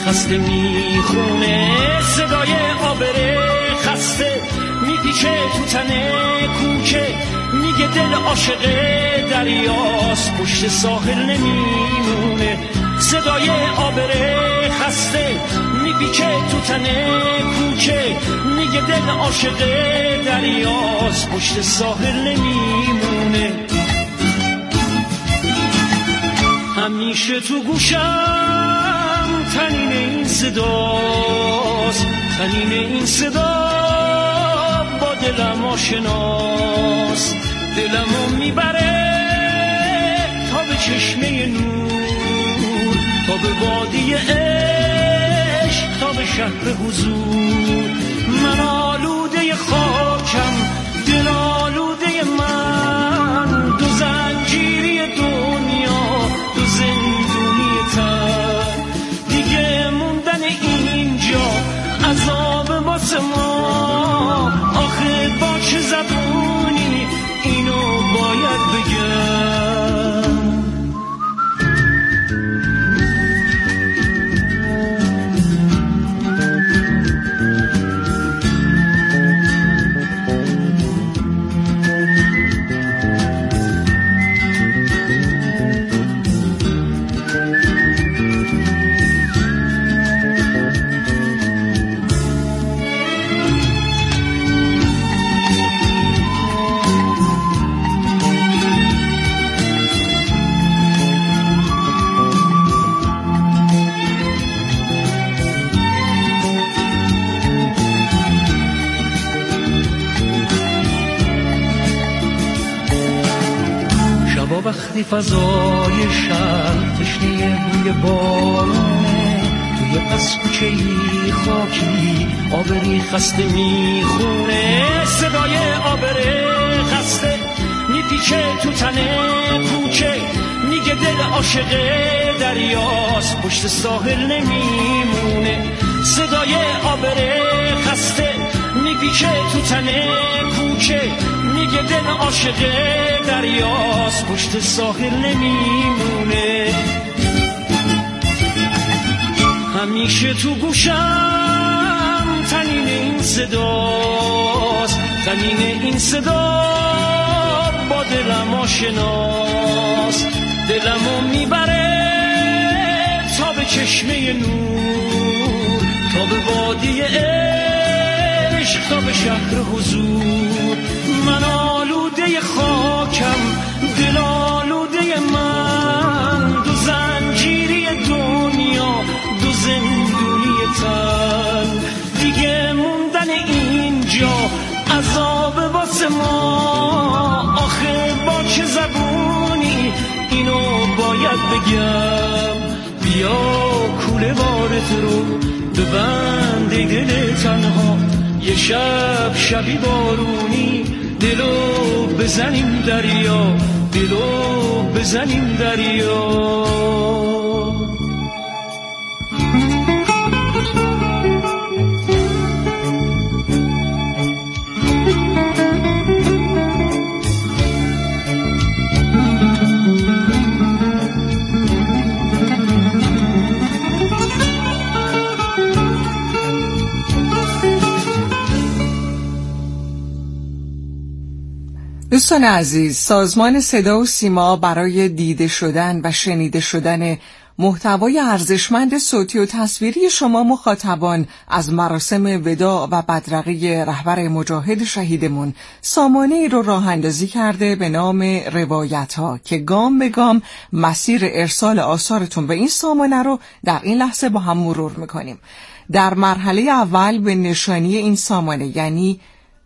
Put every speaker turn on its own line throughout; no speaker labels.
خسته میخونه، صدای آبر خسته میپیچه تو تنه کوچه، میگه دل عاشق دریاست پشت ساحل نمیمونه. صدای آبر خسته میپیچه تو تنه کوچه، میگه دل عاشق دریاست پشت ساحل نمیمونه. همیشه تو گوشم تنین این صداست، تنین این صدا با دلم آشناست. دلمو میبره تا به چشمه نور، تا به وادی عشق، تا به شهر حضور. من آلوده خاکم، دل آلوده من، دو زنجیری دنیا، دو زندونی تن. دیگه موندن اینجا عذاب واسه ما، آخه با چه زبونی اینو باید بگم. وقتی فضای شهر تشنه بوی بارونه، توی پس کوچه‌ای خاکی آبری خسته میخونه. صدای آبر خسته میپیچه تو تنه کوچه، میگه دل عاشق دریاست پشت ساحل نمیمونه. صدای آبر خسته میپیچه تو تنه کوچه، میگه دل عاشق دریاست پشت ساحل نمیمونه. همیشه تو گوشم تنین این صداست، تنین این صدا با دلم آشناست. دلمو میبره تا به چشمه نور، تا به وادی عشق، تا به شهر حضور. من آلوده خاکم، دل آلوده من، دو زنجیری دنیا، دو زندونی تن. دیگه موندن اینجا عذاب واسه ما، آخه با چه زبونی اینو باید بگم. بیا کوله بارت رو ببند ای دل تنها، یه شب شبی بارونی دلو بزنیم دریا، دلو بزنیم دریا.
دوستان عزیز، سازمان صدا و سیما برای دیده شدن و شنیده شدن محتوای ارزشمند صوتی و تصویری شما مخاطبان از مراسم وداع و بدرقه رهبر مجاهد شهیدمون سامانه‌ای رو راه اندازی کرده به نام روایت‌ها که گام به گام مسیر ارسال آثارتون به این سامانه رو در این لحظه با هم مرور می‌کنیم. در مرحله اول به نشانی این سامانه یعنی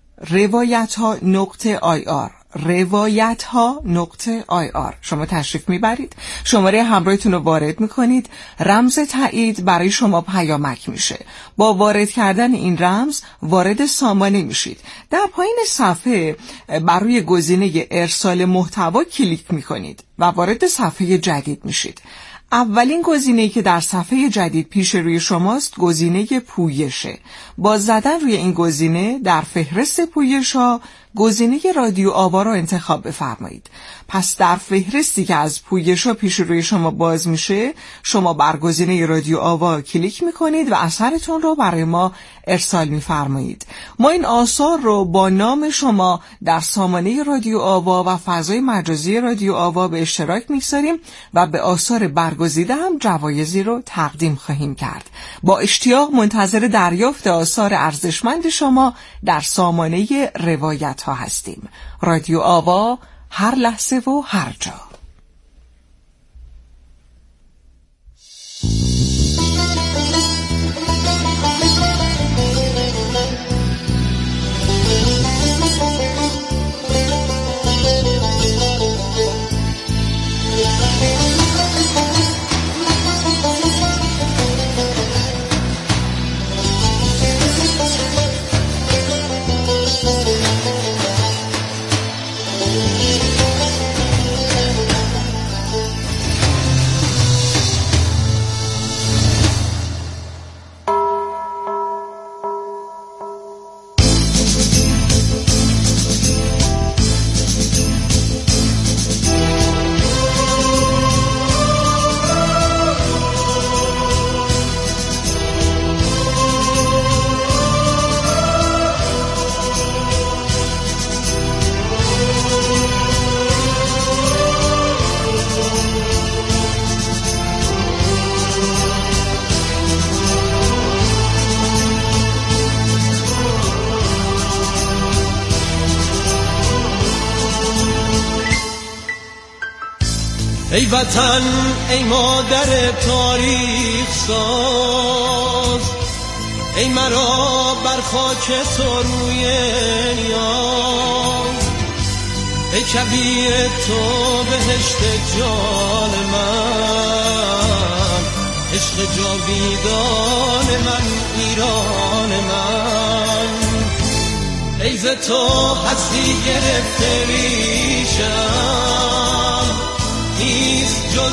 روایت‌ها.ir روایت‌ها.ir شما تشریف میبرید، شماره همراهتون رو وارد میکنید، رمز تایید برای شما پیامک میشه. با وارد کردن این رمز وارد سامانه میشید. در پایین صفحه بر روی گزینه ارسال محتوا کلیک میکنید و وارد صفحه جدید میشید. اولین گزینه‌ای که در صفحه جدید پیش روی شماست گزینه پویشه. با زدن روی این گزینه در فهرست پویش‌ها گزینه رادیو آوا را انتخاب بفرمایید. پس در فهرستی که از پویش‌ها پیش روی شما باز میشه، شما بر گزینه رادیو آوا کلیک میکنید و اثرتون رو برای ما ارسال میفرمایید. ما این آثار رو با نام شما در سامانه رادیو آوا و فضای مجازی رادیو آوا به اشتراک میگذاریم و به آثار برگزیده هم جوایزی رو تقدیم خواهیم کرد. با اشتیاق منتظر دریافت آثار ارزشمند شما در سامانه روایت ها هستیم. رادیو آوا، هر لحظه و هر جا.
ای وطن، ای مادر تاریخ ساز، ای مرا بر خاک تو روی نیاز، ای کبیر تو بهشت جان من، عشق جاویدان من، ایران من. ای ز تو هستی گرفته ریشم، نیست جز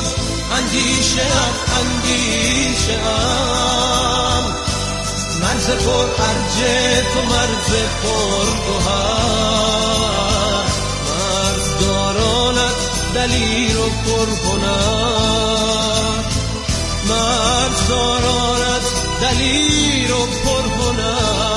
اندیشه‌ام، مرز پر ارج تو مرز پر گوهر، مرز دارانت دلیر و پرهنر، مرز دارانت دلیر و پرهنر.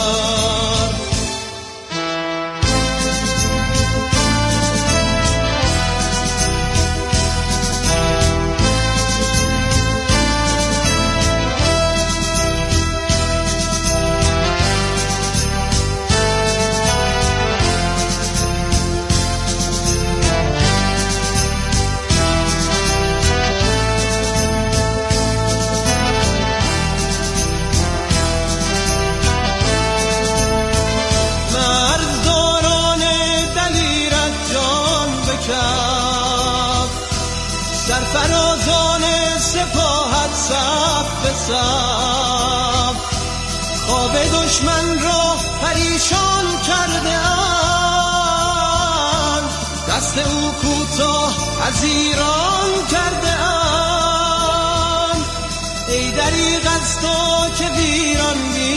سرفرازان سپاهت صف به صف، خواب دشمن را پریشان کرده اند، دست او کوتاه از ایران کرده اند. ای دریغ از تو که ویران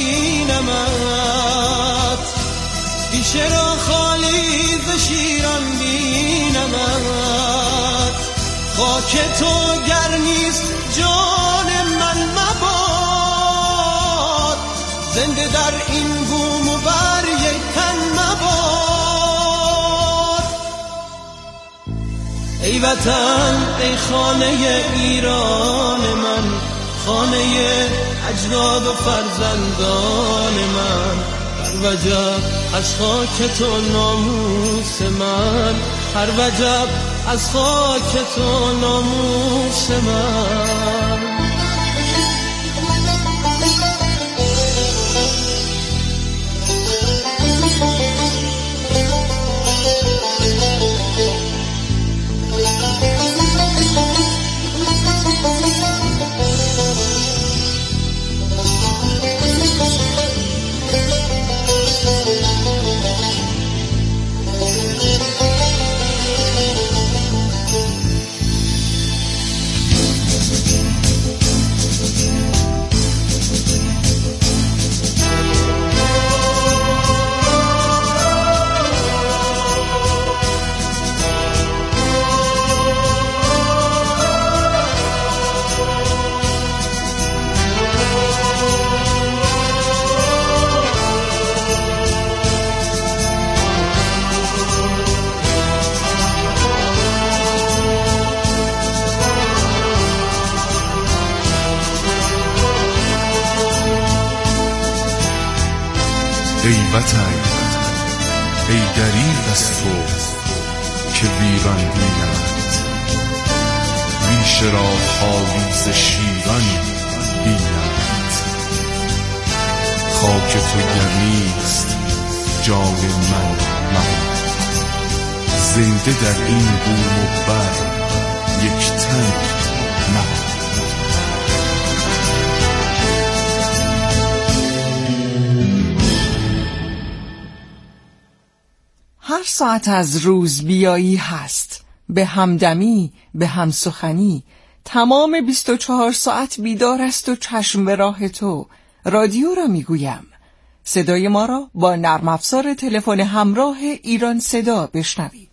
بینمت، پیشه را خالی ز شیران بینمت. خاک تو گر نیست جان من مباد، زنده در این بوم و بر یک تن مباد. ای وطن، ای خانه ایران من، خانه اجداد و فرزندان من، هر وجب از خاک تو ناموس من، هر وجب از خاک تو ناموس من.
وطن ای دریغ از تو که ویران بینمت، ریشه را خالی ز شیران بینمت. خاک تو گرمیست جای من مباد، زنده در این بوم و بر یک تن نبود.
هر ساعت از روز بیایی هست، به همدمی به همسخنی، تمام 24 ساعت بیدار است و چشم به راه تو. رادیو را میگویم. صدای ما را با نرم افزار تلفن همراه ایران صدا بشنوید.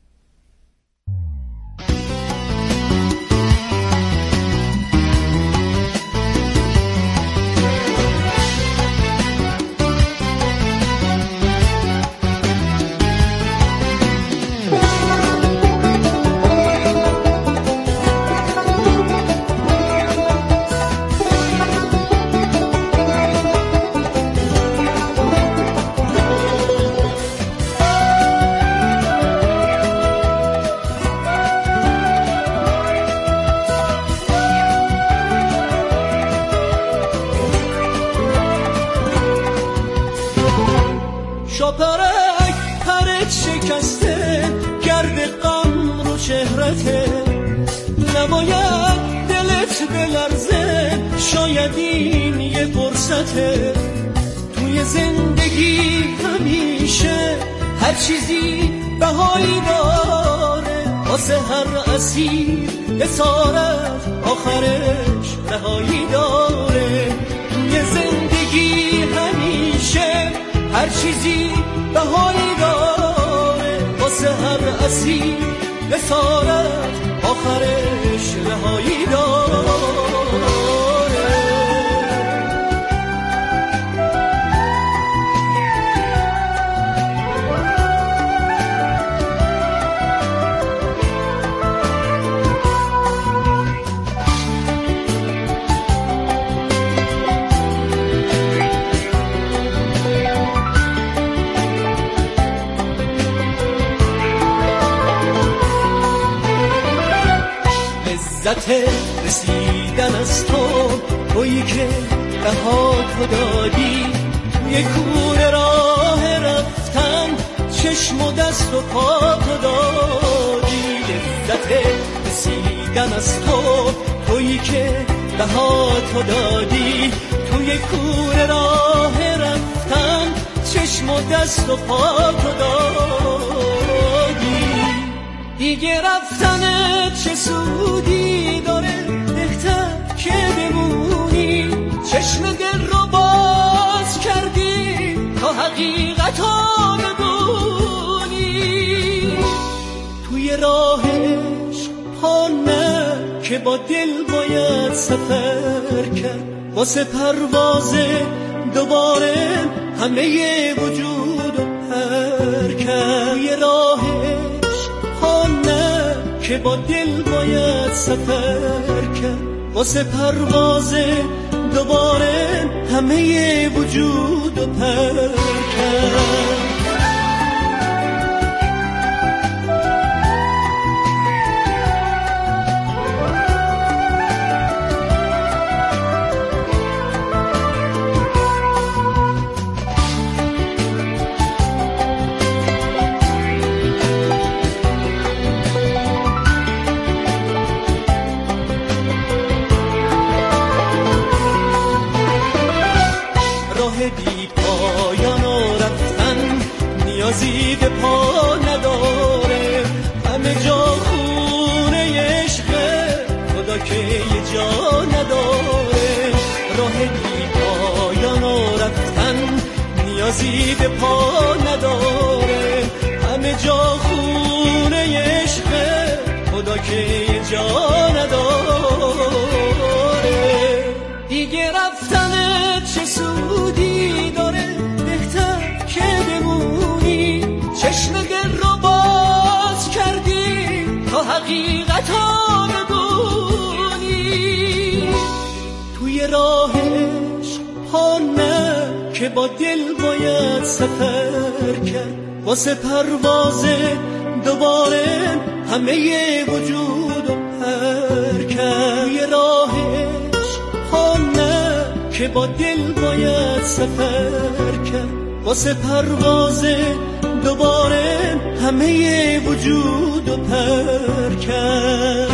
شاپرک پرت شکسته، گرد غم رو چهرته، نباید دلت بلرزه، شاید این یه فرصته. توی زندگی همیشه هر چیزی بهایی داره، واسه هر اسیر اسارت آخرش رهایی داره. توی زندگی همیشه هر چیزی بهایی داره، واسه هر اسیر اسارت آخرش رهایی داره. لذت رسیدن از تو، تویی که بها تو دادی، توی کوره راه رفتن چشم و دست و پا تو دادی. لذت رسیدن از تو، تویی که بها تو دادی، توی کوره راه رفتن چشم و دست و پا تو دادی. دیگه رفتن چه سودی داره، بهتر که بمونی. چشم دل رو باز کردی تا حقیقت رو بدونی. توی راه عشق پا نه که با دل باید سفر کرد، واسه پرواز دوباره همه وجود رو پر کرد. توی راه که با دل باید سفر کرد، واسه پرواز دوباره همه وجود رو پر کرد. بی پایان و رفتن نیازی به پا نداره، همه جا خونه عشقه، خدا که یه جا نداره. راه بی پایان و رفتن نیازی به پا نداره، همه جا خونه عشقه، خدا که یه جا نداره. دیگه رفتن چه سودی داره، بهتر که بمونی. چشم دل رو باز کردی تا حقیقت رو بدونی. توی راه عشق پا نه که با با دل باید سفر کرد، واسه پرواز دوباره همه وجود رو پر کرد. یه راه عشق نه که با دل باید سفر کرد، واسه پرواز دوباره همه وجود رو پر کرد.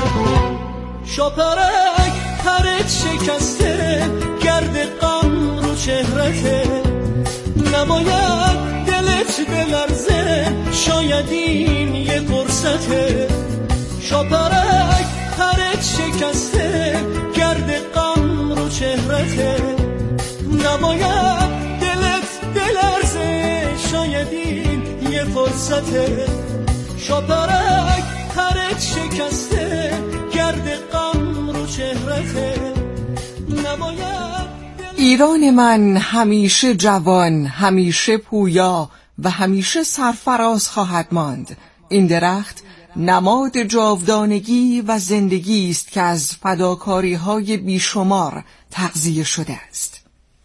شاپرک پرت شکسته، گرد غم رو چهرته، نباید دلت بلرزه، شاید این یه فرصته. شاپرک پرت شکسته، گرد غم رو چهرته، نباید دلت بلرزه، شاید این یه فرصته. شاپرک پرت شکسته، گرد غم رو چهرته، نباید.
ایران من همیشه جوان، همیشه پویا و همیشه سرفراز خواهد ماند. این درخت نماد جاودانگی و زندگی است که از فداکاری‌های بیشمار تغذیه شده است.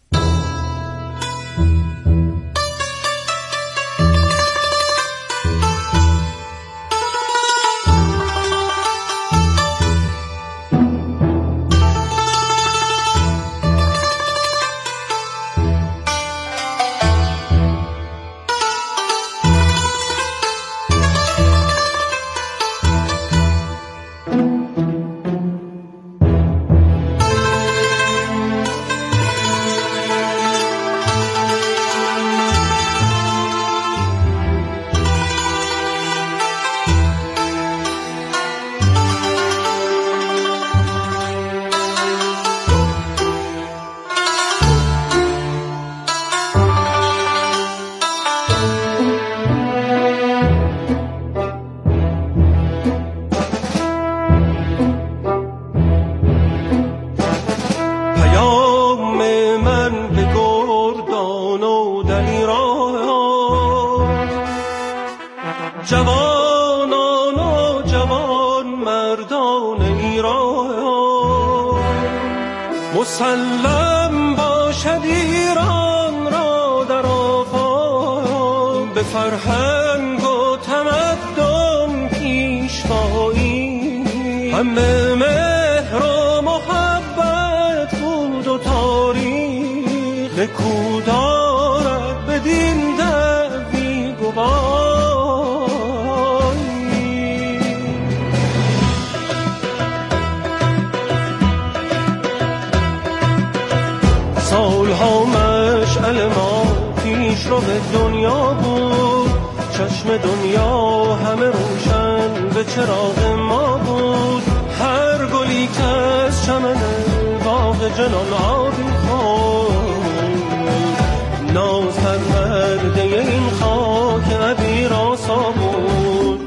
جوانان و جوان مردان ایران، مسلم باشد ایران را در آفاق، به فرهنگ و تمدن پیشوایی، همه مهر و محبت بود و تاریخ نکو دارد بدین دعوی گواه. سالها مشعل ما پیش رو به دنیا بود، چشم دنیا همه روشن به چراغ ما بود. هر گلی که از چمن باغ جنان آبی خورد، ناز پرورده این خاک عبیر آسا بود.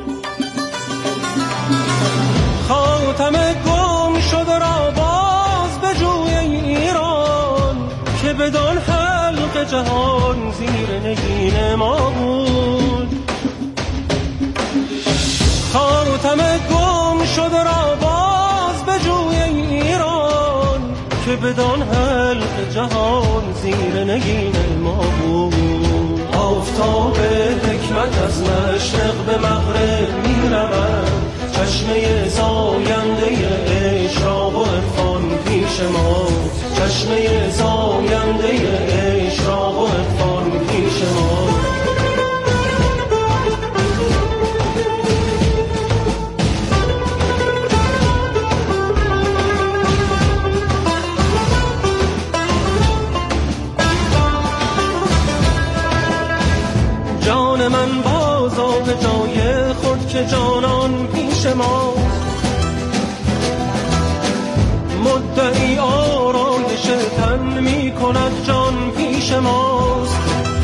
خاتم گم شده را باز به جوی ایران، که بدان حلق جهان زیر نگین ما بود. خاتم گم شده را باز به جوی ایران، که بدان حلق جهان زیر نگین ما بود. آفتاب حکمت از مشرق به مغرب می رود، چشمه زاینده اشراق و عرفان پیش ما، چشمه زاینده اشراق و عرفان پیش ما. جان من بازا به جای خود که جانان پیش ما، مدعی آرایش تن می کند جان پیش ماست.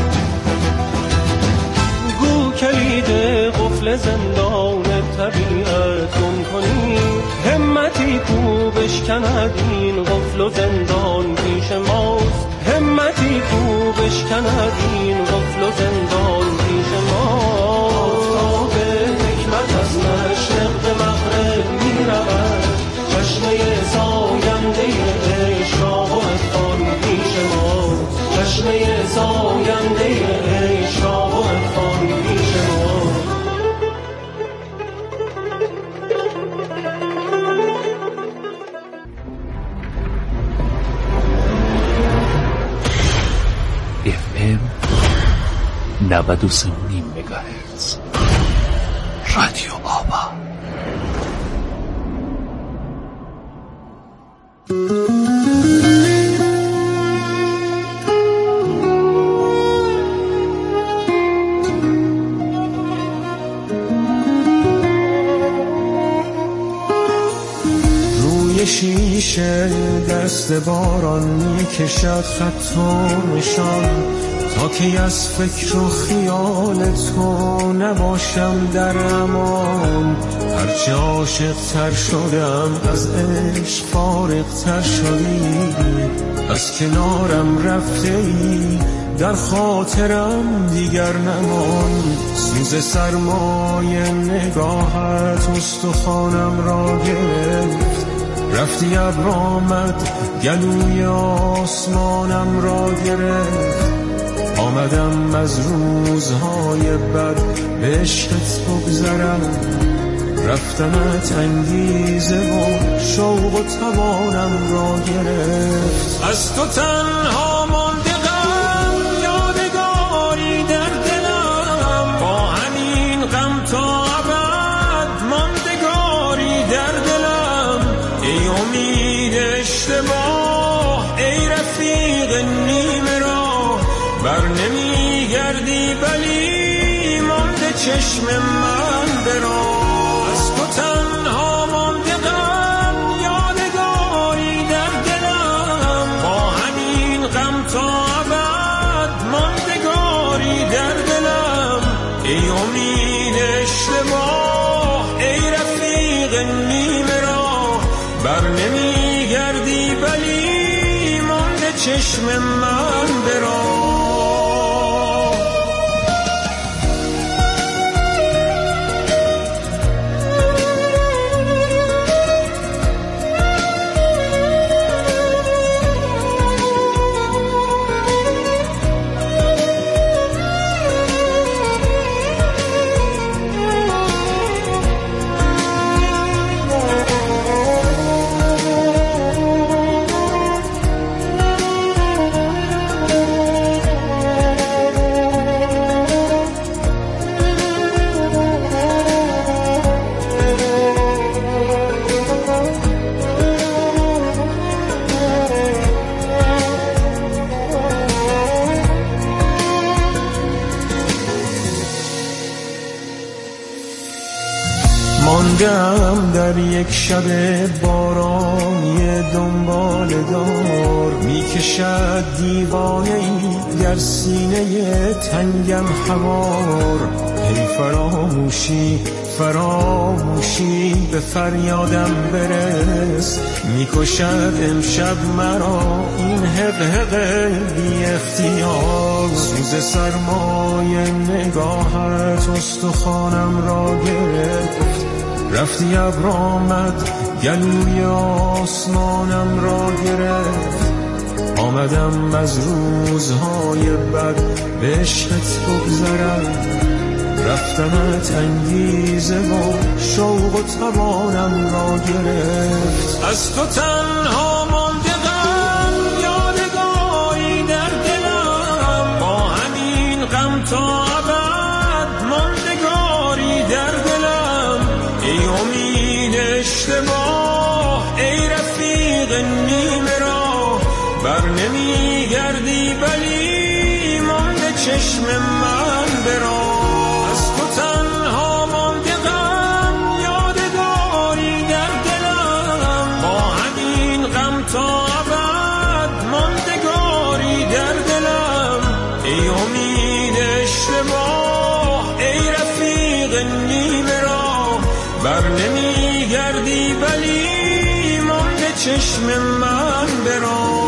گو کلید قفل زندان طبیعت گم کنی، همتی کو بشکند این قفل و زندان پیش ماست. همتی کو بشکند این قفل و زندان پیش ماست. آفتاب حکمت از مشرق به مغرب می رود، چشمه زاینده اشراق و عرفان پیش ماست، چشمه زاینده
93.5 مگاهرتز. رادیو آوا.
روی شیشه دست باران میکشد خط و نشان، تا که از فکر و خیال تو نباشم در امان. هرچه عاشق تر شدم از عشق فارغ تر شدی، از کنارم رفته ای در خاطرم دیگر نمان. سوز سرمای نگاهت استخوانم را گرفت، رفتی ابر آمد گلوی آسمانم را گرفت. آمدم از روزهای بد به عشقت بگذرم، رفتنت انگیزه و شوق و توانم را گرفت. از تو تنها مانده غم یادگاری در دلم، با همین غم تا ابد ماندگاری در دلم. ای امید اشتباه، ای رفیق نیمه راه، بر نمی گردی ولی مانده چشم من به راه. از تو تنها مانده غم یادگاری در دلم، با همین غم تا ابد ماندگاری در دلم. ای امید اشتباه، ای رفیق نیمه راه، بر نمی گردی ولی مانده چشم من به راه. ماندم در یک شب بارانی دنبال دار، میکشد دیوانه ای در سینه تنگم حوار. ای فراموشی فراموشی به فریادم برس، میکشد امشب مرا این حق بی اختیار. سوز سرمای نگاهت استخوانم را گرفت، رفتی ابر آمد گلوی آسمانم را گرفت. آمدم از روزهای بد به عشقت بگذرم، رفتنت انگیزه و شوق و توانم را گرفت. از تو تنها مانده غم یادگاری در دلم، با همین غم تا ابد ماندگاری در دلم. ای امید اشتباه، ای رفیق نیمه راه، بر نمی گردی ولی مانده چشم من به راه. از تو تنها مانده غم یادگاری در دلم، با همین غم تا ابد ماندگاری در دلم. ای امید اشتباه، ای رفیق نیمه راه، بر نمی گردی ولی مانده چشم من به راه.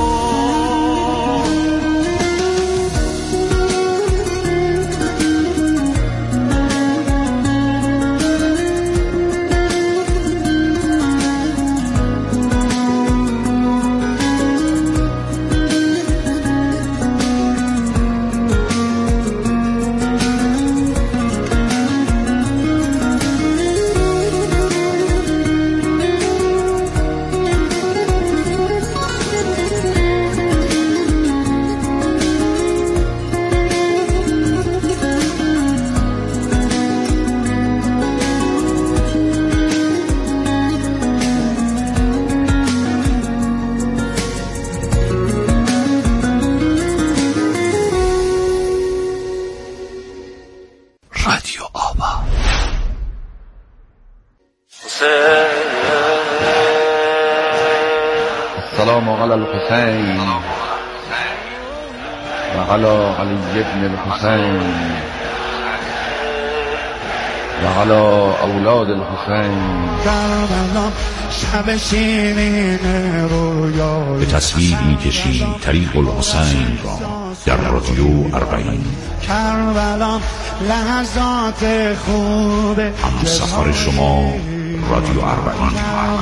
السلام علی الحسین و علی علی ابن الحسین و علی اولاد الحسین.
به تصویر می‌کشیم طریق الحسین را در رادیو اربعین. همسفر شما رادیو اربعین.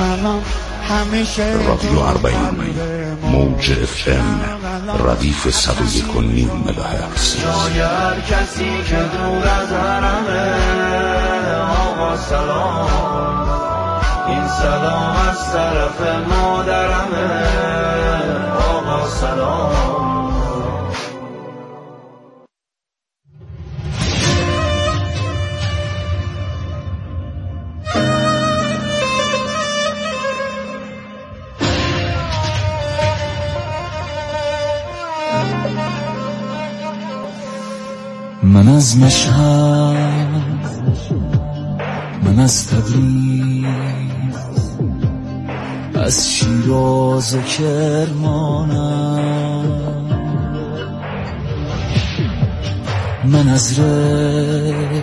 رادیو اربعین موج FM ردیف 101.9 مگاهرتز.
شاید کسی که دور از حرمه آقا سلام، این سلام از طرف مادرمه آقا سلام. من از مشهد، من از تبریز، از شیراز و کرمانم، من از رشت،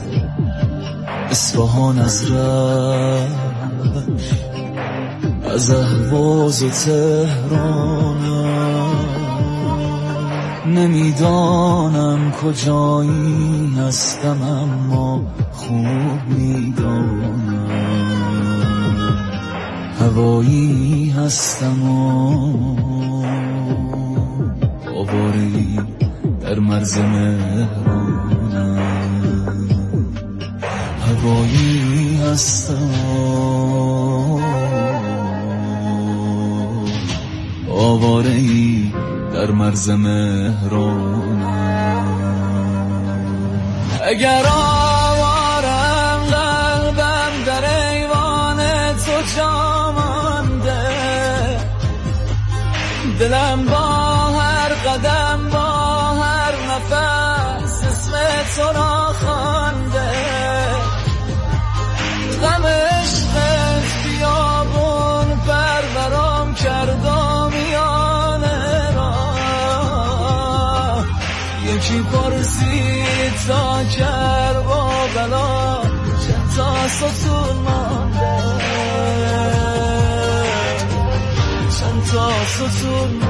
اصفهان، از رشت، از اهواز و تهرانم. نمیدانم کجایی هستم اما خوب میدانم هوایی هستم و آواره‌ای در مرز مهرانم. هوایی هستم و آواره‌ای در مرز مهرانم. اگر آوارم قلبم در ایوان تو جا مانده، دلم با هر قدم با هر نفس اسم تو را خوانده. غم عشقت بیابون پرورم کرد و میانه را. یکی پرسید تا کربلا چند تا ستون مانده، چند تا ستون مانده.